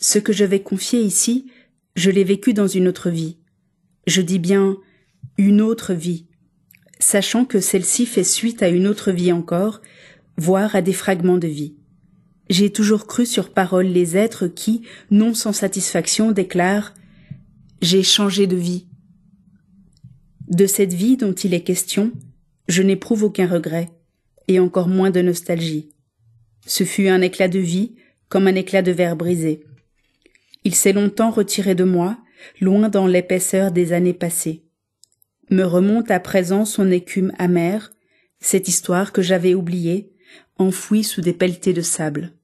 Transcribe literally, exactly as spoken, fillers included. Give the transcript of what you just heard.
Ce que je vais confier ici, je l'ai vécu dans une autre vie. Je dis bien une autre vie, sachant que celle-ci fait suite à une autre vie encore, voire à des fragments de vie. J'ai toujours cru sur parole les êtres qui, non sans satisfaction, déclarent « J'ai changé de vie ». De cette vie dont il est question, je n'éprouve aucun regret, et encore moins de nostalgie. Ce fut un éclat de vie, comme un éclat de verre brisé. Il s'est longtemps retiré de moi, loin dans l'épaisseur des années passées. Me remonte à présent son écume amère, cette histoire que j'avais oubliée, enfouie sous des pelletées de sable.